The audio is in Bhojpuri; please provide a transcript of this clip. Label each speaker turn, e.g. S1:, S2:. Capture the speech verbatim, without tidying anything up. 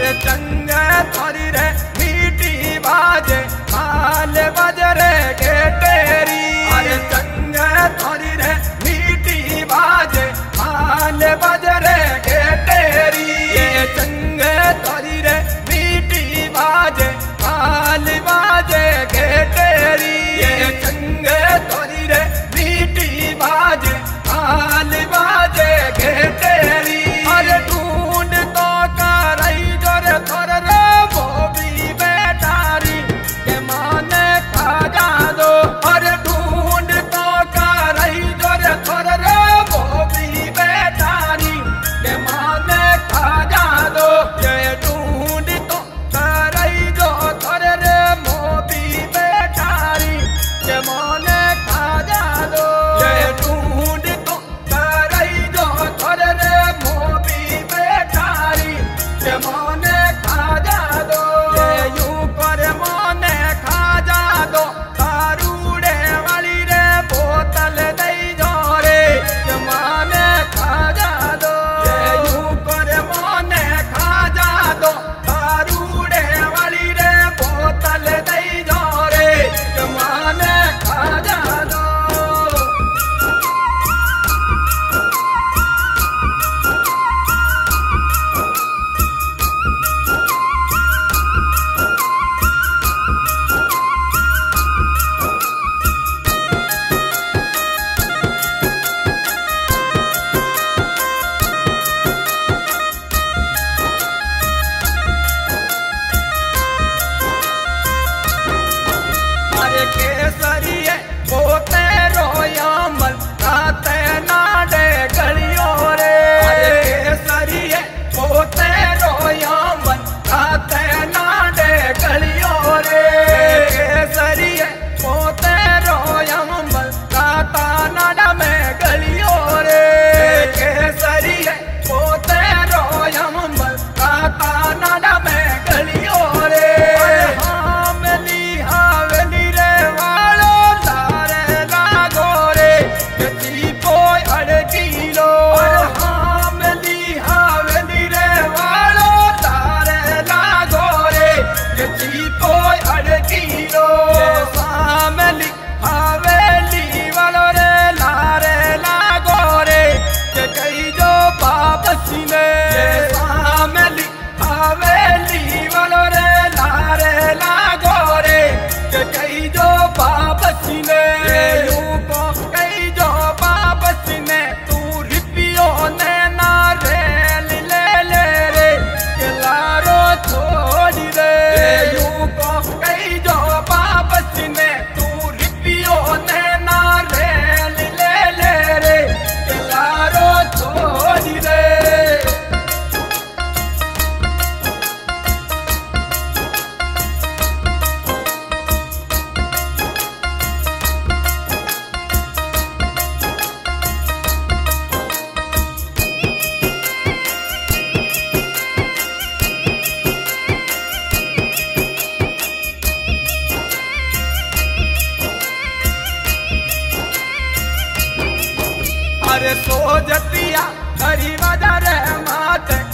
S1: अरे चंग थोड़ी रे मीठी बाजे माल बजरे के तेरी अरे चंग थोड़ी रे मीठी बाजे माल बजरे के तेरी ये चंग थोड़ी रे मीठी बाजे माल बाजे के तेरी ये चंग थोड़ी रे मीठी बाजे माल बाजे के तेरी अरे ढूंढ तो कर जोरे थोर रे वो भी बेटारी के माने खा जा दो अरे ढूंढ तो कर जोरे थोर रे वो भी बेटारी के माने खा जा दो ये ढूंढ तो कर जो थोर रे वो भी बेटारी के माने खा जा दो ये ढूंढ तो कर जो थोर रे वो भी बेटारी के माने खा जा दो ये यूं कर माने खा जा दो दारूड़े वाली रे बोतल दई जो रे के माने खा जा दो ये यूं कर माने खा जा दो दारूड़े वाली रे बोतल दई जो रे के माने खा जा दो अरे केसरिए पोते रोयामल राते नाडे गलियों रे अरे केसरिए पोते रोयामल राते नाडे गलियों रे केसरिए पोते रोयामल राता नाडा में गलियों रे केसरिए पोते रोयामल राता नाडा में गलियों रे हामली हावली रे वालो लारे लागो रे गति कोई अड़की लो हामली हावली रे वालो लारे लागो रे गति कोई अड़की लो सामली हावेली वालो रे लारे लागो रे कई जो वापस ले सामली हावेली वालो रे लारे लागो रे कई जो वापस ले यूं को कई जो वापस ने तू रिपियो ने ना रेल ले ले रे के लारो छोड़ी रे यूं को कई जो वापस ने तू रिपियो ने ना रेल ले ले रे के लारो छोड़ी रे अरे सो जतिया हरी बाजार माते